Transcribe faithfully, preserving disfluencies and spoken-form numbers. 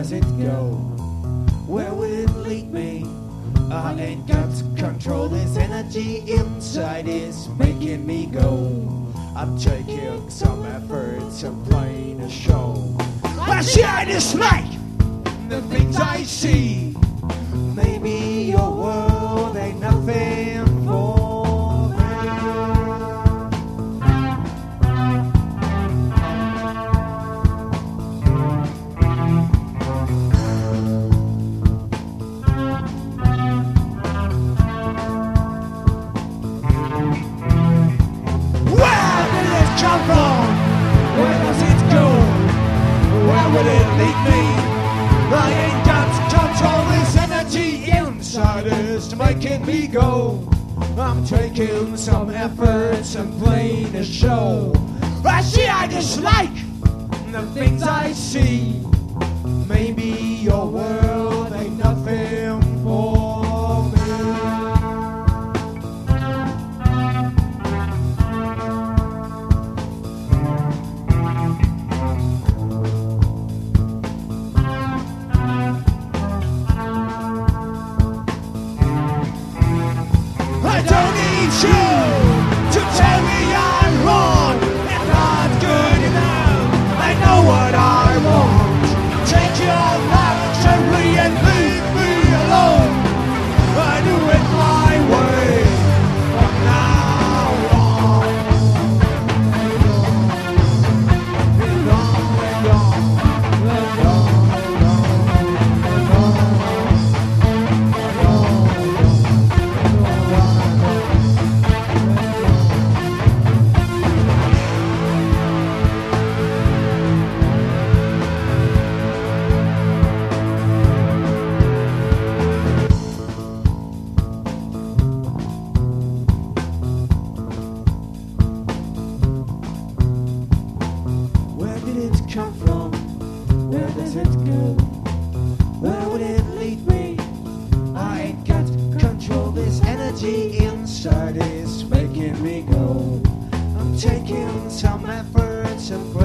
does it go? Where will it lead me? I ain't got control. This energy inside is making me go. I'm taking some efforts and playing a show. I see I dislike the things I see. Maybe your world ain't nothing for me. Where did it come from? Where does it go? Where will it lead me? I ain't got control. This energy inside is making me go. I'm taking some efforts and playing a show. I see I dislike the things I see. Maybe your world ain't nothing for me. I don't need you to tell me I'm wrong. If not good enough, I know what I want. Take your luxury and leave me alone. I do it my way from now on. And on and on and on and on and Where did it come from? Where does it go? Where would it lead me? I ain't got control. This energy inside is making me go. I'm taking some efforts and